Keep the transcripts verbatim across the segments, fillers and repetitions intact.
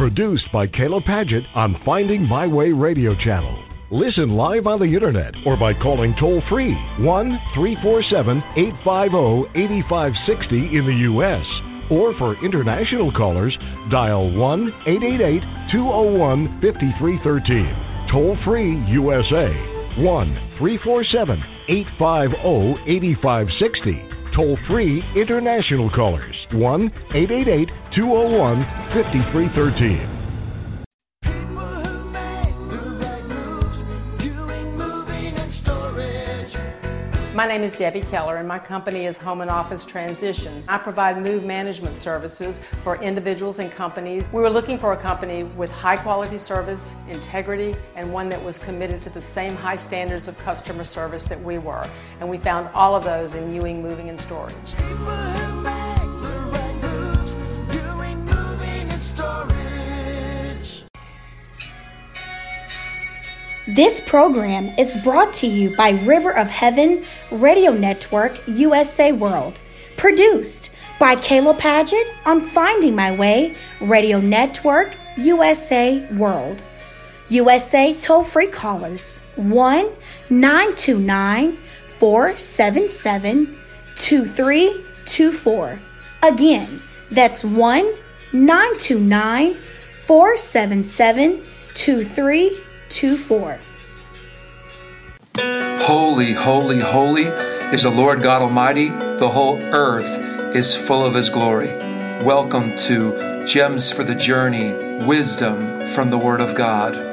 Produced by Kayla Padgett on Finding My Way Radio Channel. Listen live on the internet or by calling toll-free one three four seven, eight five zero, eight five six zero in the U S Or for international callers, dial one eight eight eight, two zero one, five three one three. Toll-free U S A, one three four seven, eight five zero, eight five six zero. Toll-free international callers, one eight eight eight, two zero one, five three one three. My name is Debbie Keller, and my company is Home and Office Transitions. I provide move management services for individuals and companies. We were looking for a company with high quality service, integrity, and one that was committed to the same high standards of customer service that we were. And we found all of those in Ewing Moving and Storage. This program is brought to you by River of Heaven Radio Network U S A World, produced by Kayla Padgett on Finding My Way Radio Network U S A World. U S A toll-free callers one nine two nine, four seven seven, two three two four. Again, that's one nine two nine, four seven seven, two three two four. Holy, holy, holy is the Lord God Almighty. The whole earth is full of His glory. Welcome to Gems for the Journey, Wisdom from the Word of God.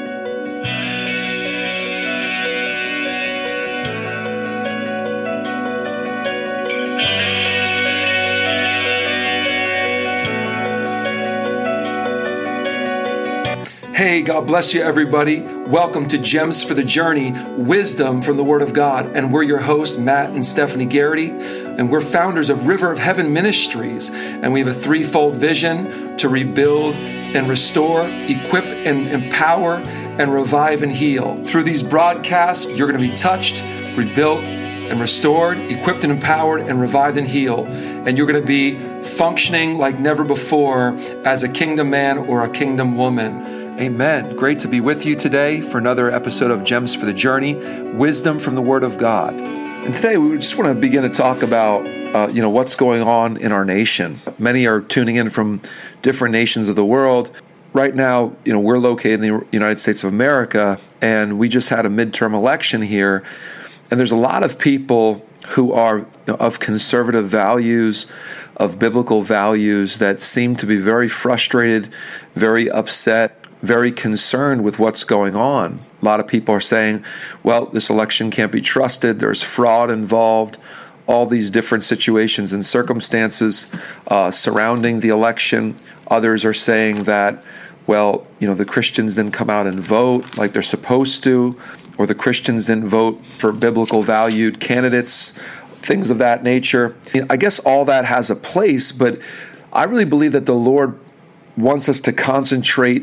Hey, God bless you, everybody. Welcome to Gems for the Journey, Wisdom from the Word of God. And we're your hosts, Matt and Stephanie Garrity. And we're founders of River of Heaven Ministries. And we have a threefold vision to rebuild and restore, equip and empower, and revive and heal. Through these broadcasts, you're going to be touched, rebuilt, and restored, equipped and empowered, and revived and healed. And you're going to be functioning like never before as a kingdom man or a kingdom woman. Amen. Great to be with you today for another episode of Gems for the Journey, Wisdom from the Word of God. And today we just want to begin to talk about, uh, you know, what's going on in our nation. Many are tuning in from different nations of the world. Right now, you know, we're located in the United States of America, and we just had a midterm election here. And there's a lot of people who are, you know, of conservative values, of biblical values, that seem to be very frustrated, very upset, very concerned with what's going on. A lot of people are saying, well, this election can't be trusted. There's fraud involved. All these different situations and circumstances uh, surrounding the election. Others are saying that, well, you know, the Christians didn't come out and vote like they're supposed to, or the Christians didn't vote for biblical valued candidates, things of that nature. You know, I guess all that has a place, but I really believe that the Lord wants us to concentrate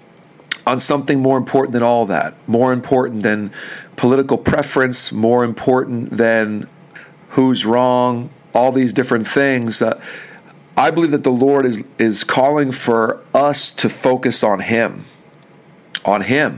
on something more important than all that, more important than political preference, more important than who's wrong, all these different things. Uh, I believe that the Lord is is calling for us to focus on Him, on Him.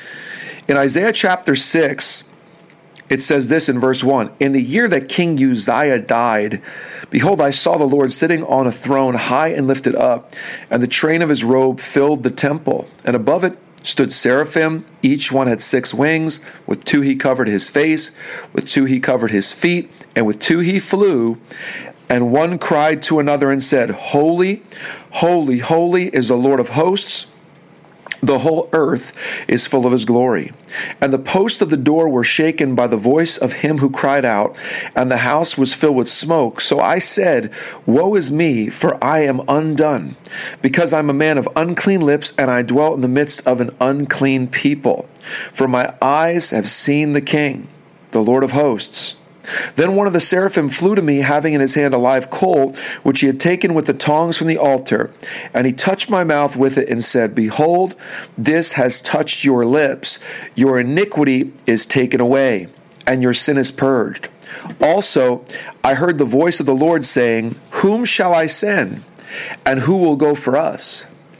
In Isaiah chapter six, it says this in verse one, "In the year that King Uzziah died, behold, I saw the Lord sitting on a throne high and lifted up, and the train of His robe filled the temple. And above it stood seraphim. Each one had six wings. With two he covered his face, with two he covered his feet, and with two he flew. And one cried to another and said, Holy, holy, holy is the Lord of hosts. The whole earth is full of His glory. And the posts of the door were shaken by the voice of him who cried out, and the house was filled with smoke. So I said, Woe is me, for I am undone, because I am a man of unclean lips, and I dwell in the midst of an unclean people. For my eyes have seen the King, the Lord of hosts. Then one of the seraphim flew to me, having in his hand a live coal, which he had taken with the tongs from the altar. And he touched my mouth with it and said, Behold, this has touched your lips. Your iniquity is taken away, and your sin is purged. Also, I heard the voice of the Lord saying, Whom shall I send? And who will go for us?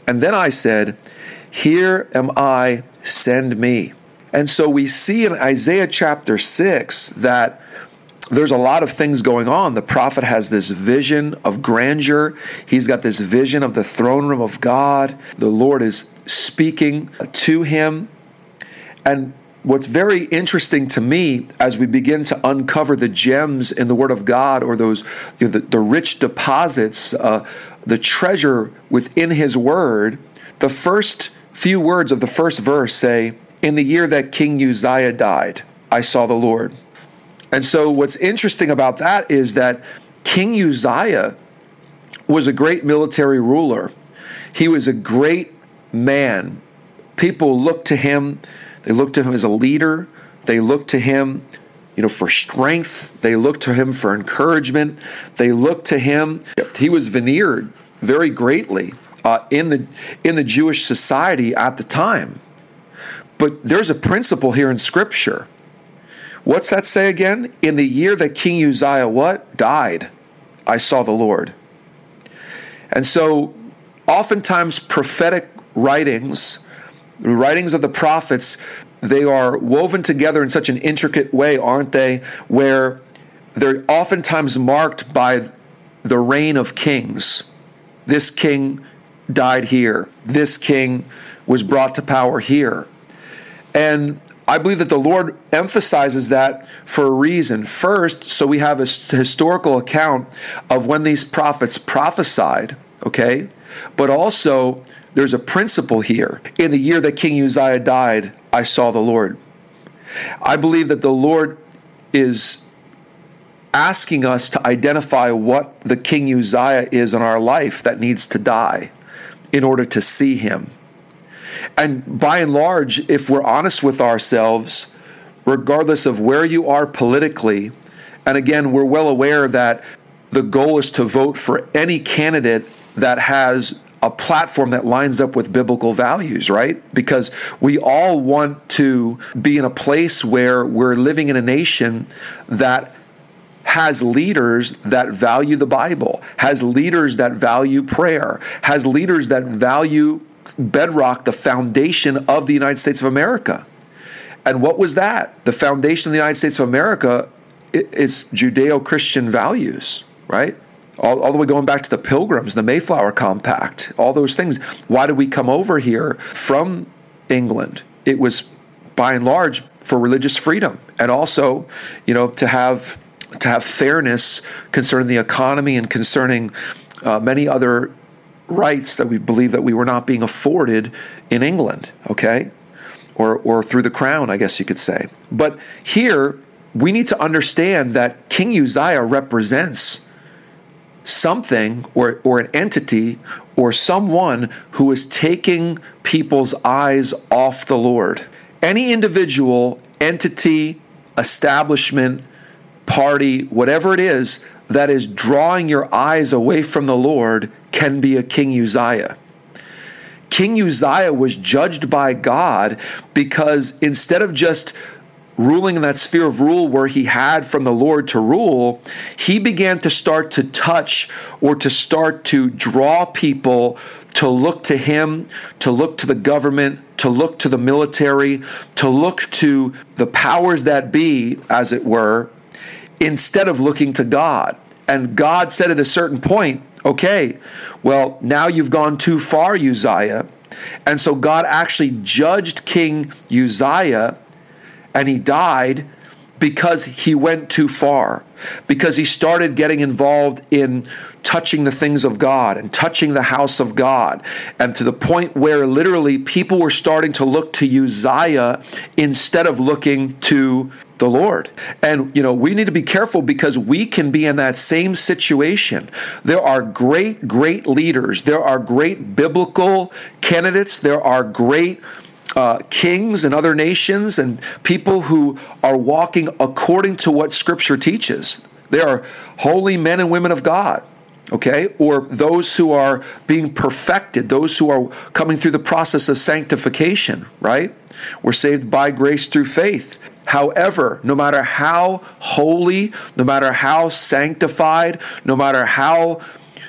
And then I said, here am I, send me. And so we see in Isaiah chapter six that there's a lot of things going on. The prophet has this vision of grandeur. He's got this vision of the throne room of God. The Lord is speaking to him. And what's very interesting to me as we begin to uncover the gems in the Word of God, or those you know, the, the rich deposits, uh, the treasure within His Word, the first few words of the first verse say, in the year that King Uzziah died, I saw the Lord. And so what's interesting about that is that King Uzziah was a great military ruler. He was a great man. People looked to him. They looked to him as a leader. They looked to him, you know, for strength. They looked to him for encouragement. They looked to him. He was veneered very greatly uh, in the in the Jewish society at the time. But there's a principle here in Scripture. What's that say again? In the year that King Uzziah what? Died, I saw the Lord. And so oftentimes prophetic writings, the writings of the prophets, they are woven together in such an intricate way, aren't they? Where they're oftentimes marked by the reign of kings. This king died here. This king was brought to power here. And I believe that the Lord emphasizes that for a reason. First, so we have a historical account of when these prophets prophesied, okay? But also, there's a principle here. In the year that King Uzziah died, I saw the Lord. I believe that the Lord is asking us to identify what the King Uzziah is in our life that needs to die in order to see him. And by and large, if we're honest with ourselves, regardless of where you are politically, and again, we're well aware that the goal is to vote for any candidate that has a platform that lines up with biblical values, right? Because we all want to be in a place where we're living in a nation that has leaders that value the Bible, has leaders that value prayer, has leaders that value bedrock, the foundation of the United States of America. And what was that? The foundation of the United States of America is Judeo-Christian values, right? All, all the way going back to the Pilgrims, the Mayflower Compact, all those things. Why did we come over here from England? It was by and large for religious freedom, and also, you know, to have to have fairness concerning the economy and concerning uh, many other rights that we believe that we were not being afforded in England, okay? Or or through the crown, I guess you could say. But here, we need to understand that King Uzziah represents something or, or an entity or someone who is taking people's eyes off the Lord. Any individual, entity, establishment, party, whatever it is, that is drawing your eyes away from the Lord can be a King Uzziah. King Uzziah was judged by God because instead of just ruling in that sphere of rule where he had from the Lord to rule, he began to start to touch or to start to draw people to look to him, to look to the government, to look to the military, to look to the powers that be, as it were, instead of looking to God. And God said at a certain point, okay, well, now you've gone too far, Uzziah. And so God actually judged King Uzziah, and he died because he went too far, because he started getting involved in touching the things of God and touching the house of God, and to the point where literally people were starting to look to Uzziah instead of looking to the Lord. And, you know, we need to be careful because we can be in that same situation. There are great, great leaders. There are great biblical candidates. There are great uh, kings in other nations and people who are walking according to what Scripture teaches. They are holy men and women of God. Okay, or those who are being perfected, those who are coming through the process of sanctification, right? We're saved by grace through faith. However, no matter how holy, no matter how sanctified, no matter how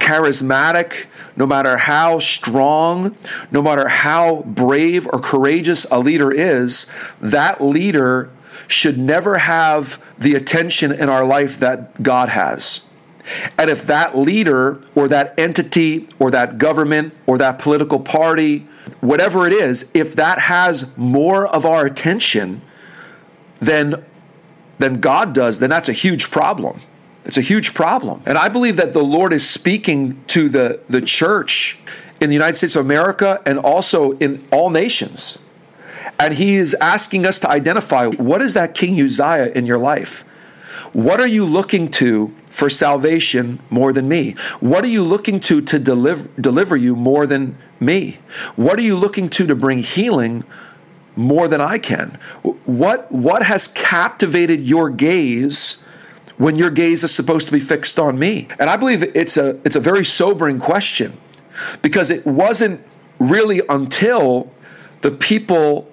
charismatic, no matter how strong, no matter how brave or courageous a leader is, that leader should never have the attention in our life that God has. And if that leader or that entity or that government or that political party, whatever it is, if that has more of our attention than, than God does, then that's a huge problem. It's a huge problem. And I believe that the Lord is speaking to the, the church in the United States of America and also in all nations. And he is asking us to identify, what is that King Uzziah in your life? What are you looking to for salvation more than me? What are you looking to to deliver, deliver you more than me? What are you looking to to bring healing more than I can? What, what has captivated your gaze when your gaze is supposed to be fixed on me? And I believe it's a it's a very sobering question, because it wasn't really until the people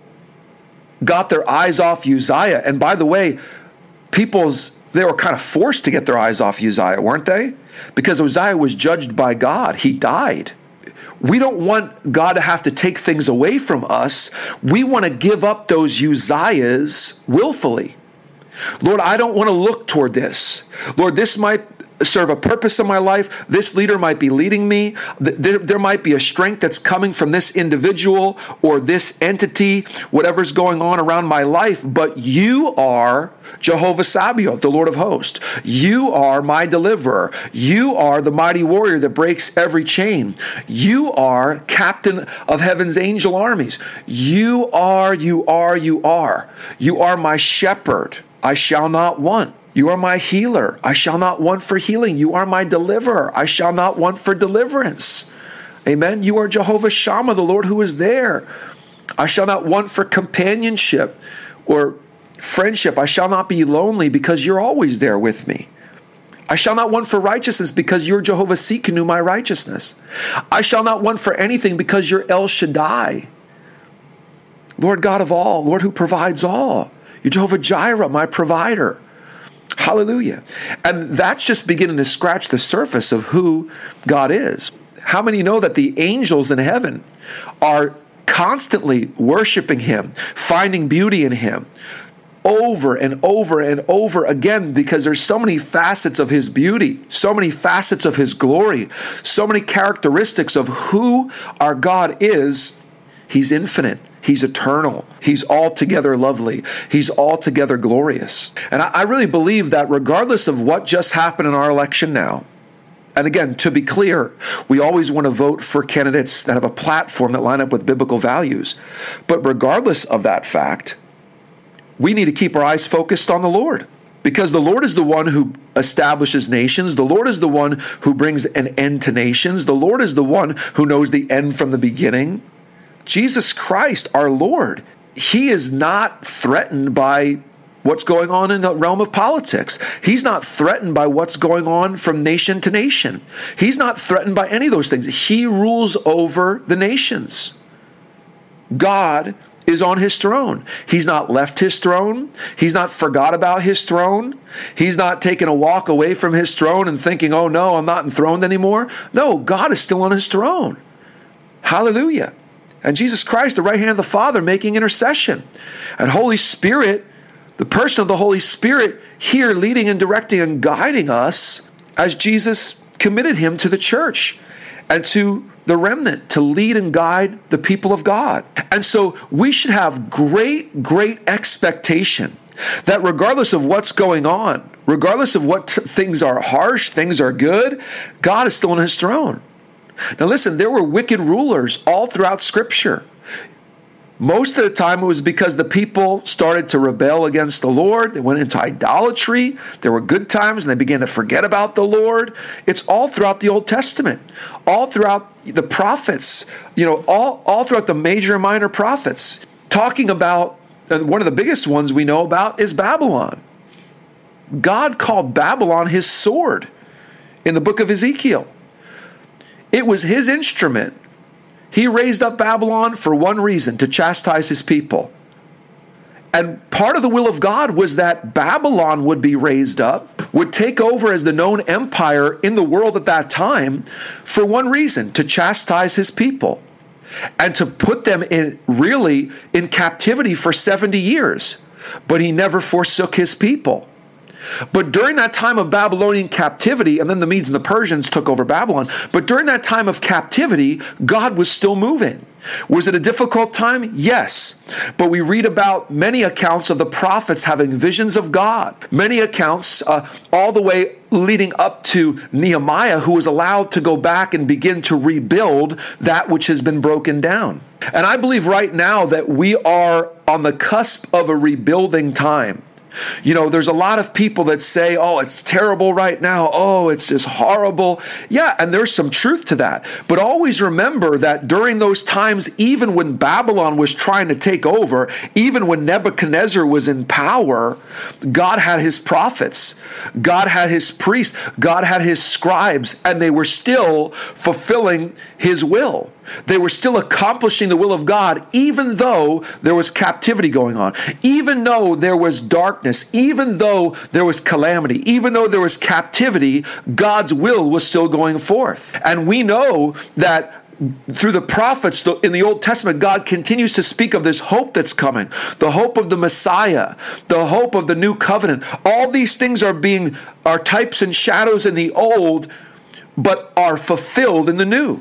got their eyes off Uzziah. And by the way, people's they were kind of forced to get their eyes off Uzziah, weren't they? Because Uzziah was judged by God. He died. We don't want God to have to take things away from us. We want to give up those Uzziahs willfully. Lord, I don't want to look toward this. Lord, this might serve a purpose in my life. This leader might be leading me. There, there might be a strength that's coming from this individual or this entity, whatever's going on around my life. But you are Jehovah Sabaoth, the Lord of hosts. You are my deliverer. You are the mighty warrior that breaks every chain. You are captain of heaven's angel armies. You are, you are, you are. You are my shepherd. I shall not want. You are my healer. I shall not want for healing. You are my deliverer. I shall not want for deliverance. Amen. You are Jehovah Shammah, the Lord who is there. I shall not want for companionship or friendship. I shall not be lonely because you're always there with me. I shall not want for righteousness because you're Jehovah Tsidkenu, my righteousness. I shall not want for anything because you're El Shaddai, Lord God of all, Lord who provides all. You're Jehovah Jireh, my provider. Hallelujah. And that's just beginning to scratch the surface of who God is. How many know that the angels in heaven are constantly worshiping him, finding beauty in him, over and over and over again, because there's so many facets of his beauty, so many facets of his glory, so many characteristics of who our God is. He's infinite. He's eternal. He's altogether lovely. He's altogether glorious. And I, I really believe that regardless of what just happened in our election now, and again, to be clear, we always want to vote for candidates that have a platform that line up with biblical values. But regardless of that fact, we need to keep our eyes focused on the Lord, because the Lord is the one who establishes nations. The Lord is the one who brings an end to nations. The Lord is the one who knows the end from the beginning. Jesus Christ, our Lord, he is not threatened by what's going on in the realm of politics. He's not threatened by what's going on from nation to nation. He's not threatened by any of those things. He rules over the nations. God is on his throne. He's not left his throne. He's not forgot about his throne. He's not taken a walk away from his throne and thinking, oh no, I'm not enthroned anymore. No, God is still on his throne. Hallelujah. And Jesus Christ, the right hand of the Father, making intercession. And Holy Spirit, the person of the Holy Spirit, here leading and directing and guiding us as Jesus committed him to the church and to the remnant to lead and guide the people of God. And so we should have great, great expectation that regardless of what's going on, regardless of what t- things are harsh, things are good, God is still on his throne. Now listen, there were wicked rulers all throughout Scripture. Most of the time it was because the people started to rebel against the Lord. They went into idolatry. There were good times and they began to forget about the Lord. It's all throughout the Old Testament, all throughout the prophets, you know, all, all throughout the major and minor prophets. Talking about, one of the biggest ones we know about is Babylon. God called Babylon his sword in the book of Ezekiel. It was his instrument. He raised up Babylon for one reason, to chastise his people. And part of the will of God was that Babylon would be raised up, would take over as the known empire in the world at that time for one reason, to chastise his people and to put them in really in captivity for seventy years. But he never forsook his people. But during that time of Babylonian captivity, and then the Medes and the Persians took over Babylon, but during that time of captivity, God was still moving. Was it a difficult time? Yes. But we read about many accounts of the prophets having visions of God. Many accounts uh, all the way leading up to Nehemiah, who was allowed to go back and begin to rebuild that which has been broken down. And I believe right now that we are on the cusp of a rebuilding time. You know, there's a lot of people that say, oh, it's terrible right now. Oh, it's just horrible. Yeah, and there's some truth to that. But always remember that during those times, even when Babylon was trying to take over, even when Nebuchadnezzar was in power, God had his prophets, God had his priests, God had his scribes, and they were still fulfilling his will. They were still accomplishing the will of God, even though there was captivity going on, even though there was darkness, even though there was calamity, even though there was captivity, God's will was still going forth. And we know that through the prophets in the Old Testament, God continues to speak of this hope that's coming, the hope of the Messiah, the hope of the new covenant. All these things are being, are types and shadows in the old, but are fulfilled in the new.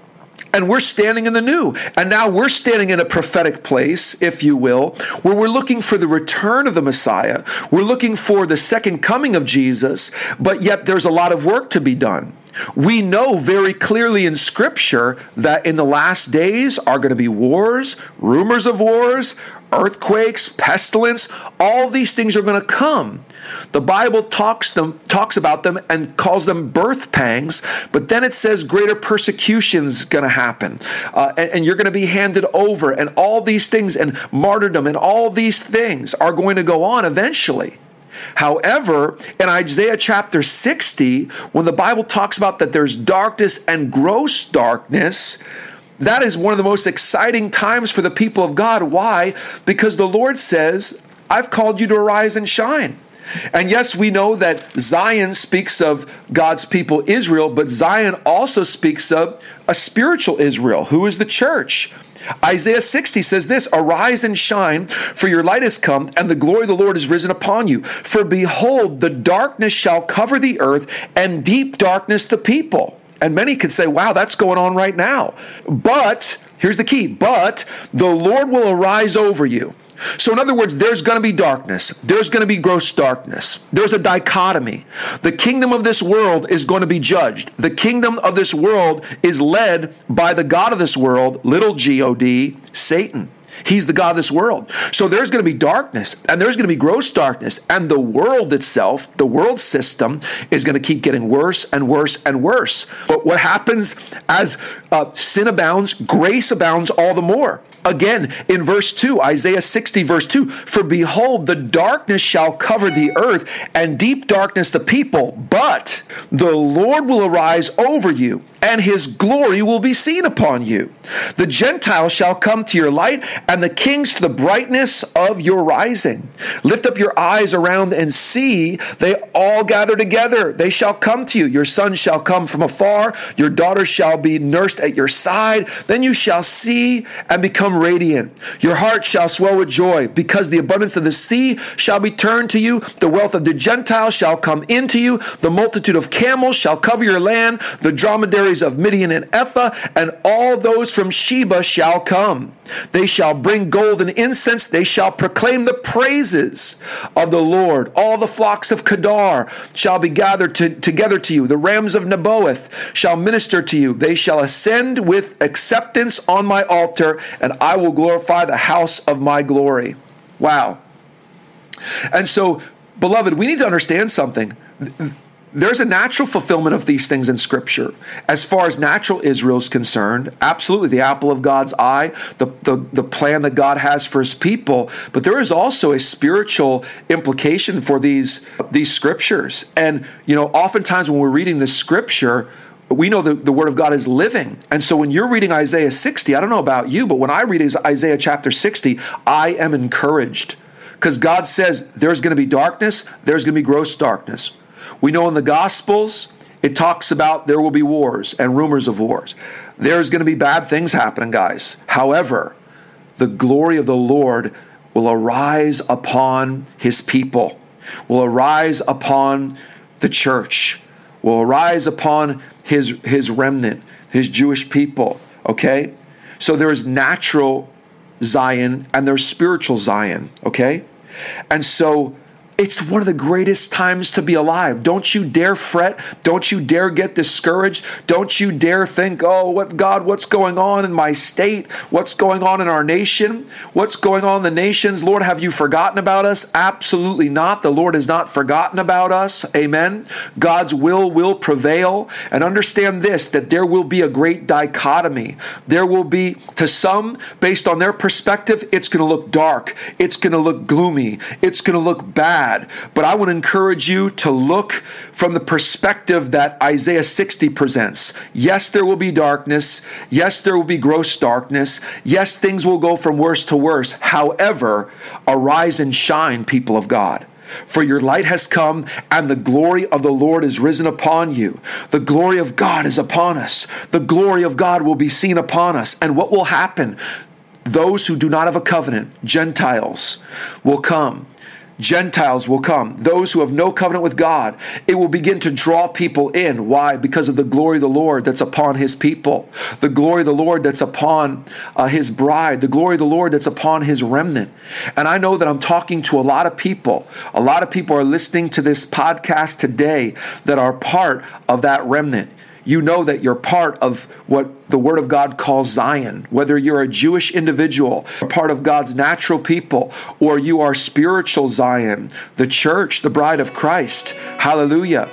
And we're standing in the new. And now we're standing in a prophetic place, if you will, where we're looking for the return of the Messiah. We're looking for the second coming of Jesus, but yet there's a lot of work to be done. We know very clearly in Scripture that in the last days are going to be wars, rumors of wars, earthquakes, pestilence. All these things are going to come. The Bible talks them talks about them and calls them birth pangs, but then it says greater persecution's going to happen, uh, and, and you're going to be handed over, and all these things, and martyrdom, and all these things are going to go on eventually. However, in Isaiah chapter sixty, when the Bible talks about that there's darkness and gross darkness, that is one of the most exciting times for the people of God. Why? Because the Lord says, I've called you to arise and shine. And yes, we know that Zion speaks of God's people Israel, but Zion also speaks of a spiritual Israel, who is the church. Isaiah sixty says this, arise and shine, for your light has come, and the glory of the Lord is risen upon you. For behold, the darkness shall cover the earth, and deep darkness the people. And many could say, wow, that's going on right now. But, here's the key, but the Lord will arise over you. So in other words, there's going to be darkness. There's going to be gross darkness. There's a dichotomy. The kingdom of this world is going to be judged. The kingdom of this world is led by the God of this world, little g O D, Satan. He's the God of this world. So there's going to be darkness, and there's going to be gross darkness, and the world itself, the world system, is going to keep getting worse and worse and worse. But what happens as uh, sin abounds, grace abounds all the more. Again, in verse two, Isaiah sixty, verse two, for behold, the darkness shall cover the earth, and deep darkness the people, but the Lord will arise over you, and his glory will be seen upon you. The Gentiles shall come to your light, and the kings to the brightness of your rising. Lift up your eyes around and see, they all gather together. They shall come to you. Your sons shall come from afar. Your daughters shall be nursed at your side. Then you shall see and become radiant. Your heart shall swell with joy, because the abundance of the sea shall be turned to you. The wealth of the Gentiles shall come into you. The multitude of camels shall cover your land. The dromedaries of Midian and Ephah, and all those from Sheba shall come. They shall bring gold and incense. They shall proclaim the praises of the Lord. All the flocks of Kedar shall be gathered to, together to you. The rams of Nebaioth shall minister to you. They shall ascend with acceptance on my altar, and I will glorify the house of my glory. Wow. And so, beloved, we need to understand something. There's a natural fulfillment of these things in Scripture. As far as natural Israel is concerned, absolutely the apple of God's eye, the, the, the plan that God has for his people. But there is also a spiritual implication for these, these Scriptures. And, you know, oftentimes when we're reading the Scripture, we know that the Word of God is living. And so when you're reading Isaiah sixty, I don't know about you, but when I read Isaiah chapter sixty, I am encouraged. Because God says there's going to be darkness, there's going to be gross darkness. We know in the Gospels, it talks about there will be wars and rumors of wars. There's going to be bad things happening, guys. However, the glory of the Lord will arise upon his people, will arise upon the church, will arise upon his, his remnant, his Jewish people, okay? So there is natural Zion and there's spiritual Zion, okay? And so it's one of the greatest times to be alive. Don't you dare fret. Don't you dare get discouraged. Don't you dare think, oh, what God, what's going on in my state? What's going on in our nation? What's going on in the nations? Lord, have you forgotten about us? Absolutely not. The Lord has not forgotten about us. Amen. God's will will prevail. And understand this, that there will be a great dichotomy. There will be, to some, based on their perspective, it's going to look dark. It's going to look gloomy. It's going to look bad. But I would encourage you to look from the perspective that Isaiah sixty presents. Yes, there will be darkness. Yes, there will be gross darkness. Yes, things will go from worse to worse. However, arise and shine, people of God. For your light has come, and the glory of the Lord is risen upon you. The glory of God is upon us. The glory of God will be seen upon us. And what will happen? Those who do not have a covenant, Gentiles, will come. Gentiles will come. Those who have no covenant with God, it will begin to draw people in. Why? Because of the glory of the Lord that's upon his people. The glory of the Lord that's upon uh, his bride. The glory of the Lord that's upon his remnant. And I know that I'm talking to a lot of people. A lot of people are listening to this podcast today that are part of that remnant. You know that you're part of what the Word of God calls Zion. Whether you're a Jewish individual, or part of God's natural people, or you are spiritual Zion, the church, the bride of Christ. Hallelujah.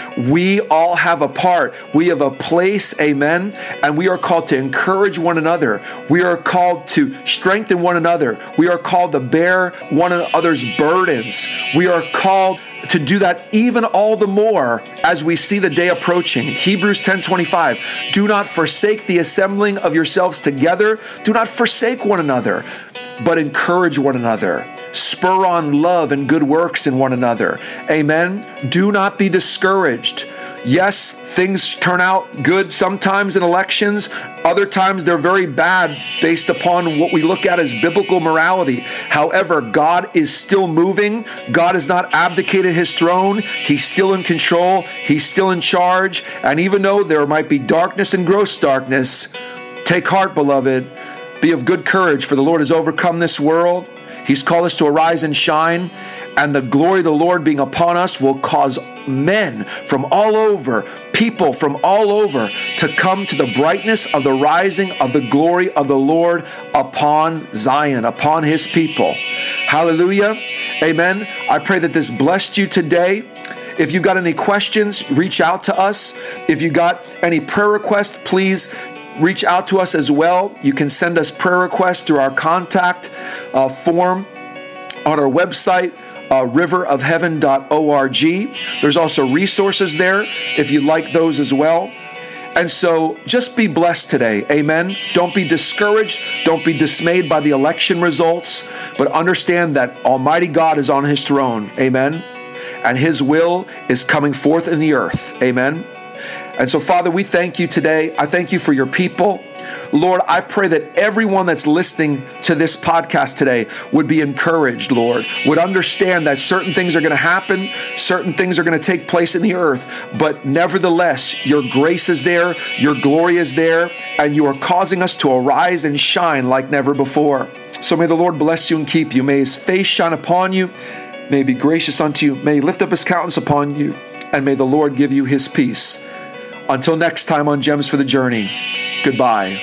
We all have a part. We have a place, amen, and we are called to encourage one another. We are called to strengthen one another. We are called to bear one another's burdens. We are called to do that even all the more as we see the day approaching. Hebrews ten twenty-five, do not forsake the assembling of yourselves together. Do not forsake one another, but encourage one another. Spur on love and good works in one another. Amen. Do not be discouraged. Yes, things turn out good sometimes in elections. Other times they're very bad based upon what we look at as biblical morality. However, God is still moving. God has not abdicated his throne. He's still in control. He's still in charge. And even though there might be darkness and gross darkness, take heart, beloved. Be of good courage, for the Lord has overcome this world. He's called us to arise and shine, and the glory of the Lord being upon us will cause men from all over, people from all over, to come to the brightness of the rising of the glory of the Lord upon Zion, upon his people. Hallelujah. Amen. I pray that this blessed you today. If you got any questions, reach out to us. If you got any prayer requests, please reach out to us as well. You can send us prayer requests through our contact uh, form on our website, uh, river of heaven dot org. There's also resources there if you'd like those as well. And so just be blessed today. Amen. Don't be discouraged. Don't be dismayed by the election results, but understand that Almighty God is on his throne. Amen. And his will is coming forth in the earth. Amen. And so, Father, we thank you today. I thank you for your people. Lord, I pray that everyone that's listening to this podcast today would be encouraged, Lord, would understand that certain things are going to happen, certain things are going to take place in the earth, but nevertheless, your grace is there, your glory is there, and you are causing us to arise and shine like never before. So may the Lord bless you and keep you. May his face shine upon you. May he be gracious unto you. May he lift up his countenance upon you, and may the Lord give you his peace. Until next time on Gems for the Journey, goodbye.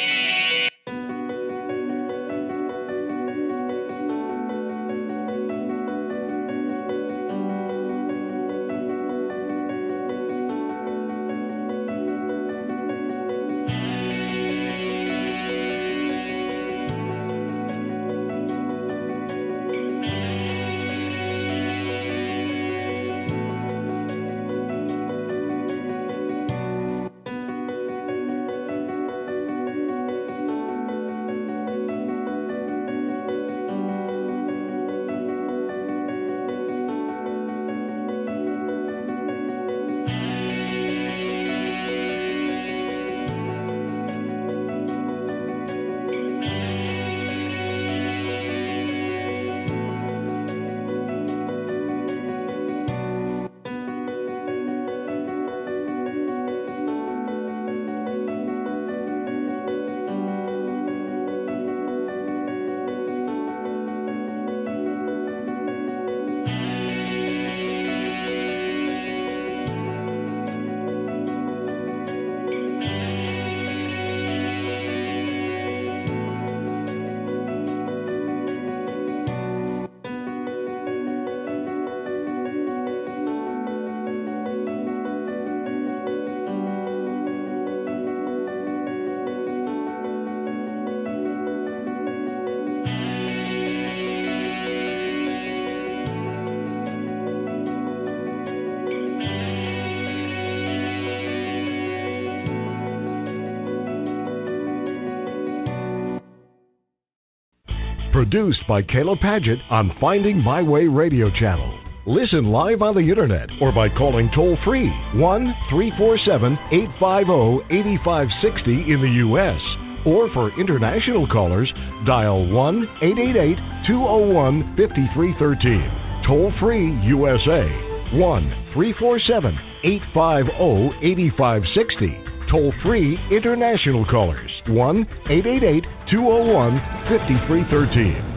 Produced by Kayla Paget on Finding My Way Radio Channel. Listen live on the internet or by calling toll-free one three four seven, eight five zero, eight five six zero in the U S Or for international callers, dial one eight eight eight, two zero one, five three one three. Toll-free U S A, one three four seven, eight five zero, eight five six zero. Toll-free international callers, one eight eight eight, two zero one, five three one three.